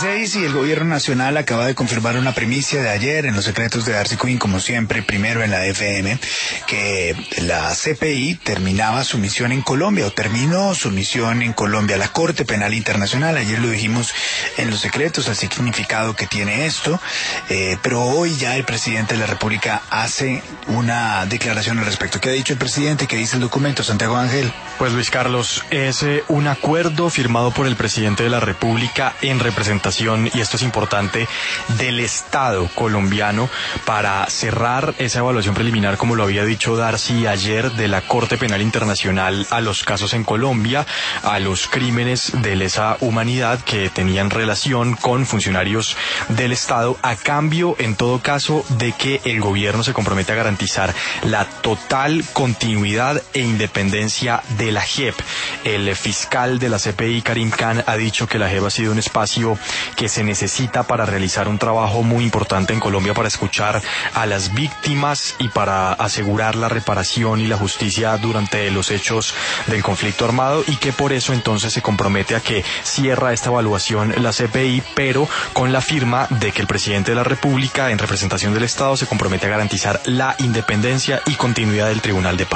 6 y el gobierno nacional acaba de confirmar una primicia de ayer en Los Secretos de Darcy Quinn, como siempre, primero en la FM, que la CPI terminaba su misión en Colombia, o terminó su misión en Colombia, la Corte Penal Internacional. Ayer lo dijimos en Los Secretos, el significado que tiene esto, pero hoy ya el presidente de la República hace una declaración al respecto. ¿Qué ha dicho el presidente? ¿Qué dice el documento, Santiago Ángel? Pues Luis Carlos, es un acuerdo firmado por el presidente de la República en representación, y esto es importante, del Estado colombiano para cerrar esa evaluación preliminar, como lo había dicho Darcy ayer, de la Corte Penal Internacional a los casos en Colombia, a los crímenes de lesa humanidad que tenían relación con funcionarios del Estado, a cambio, en todo caso, de que el gobierno se compromete a garantizar la total continuidad e independencia de la JEP. El fiscal de la CPI, Karim Khan, ha dicho que la JEP ha sido un espacio que se necesita para realizar un trabajo muy importante en Colombia, para escuchar a las víctimas y para asegurar la reparación y la justicia durante los hechos del conflicto armado, y que por eso entonces se compromete a que cierra esta evaluación la CPI, pero con la firma de que el presidente de la República, en representación del Estado, se compromete a garantizar la independencia y continuidad del Tribunal de Paz.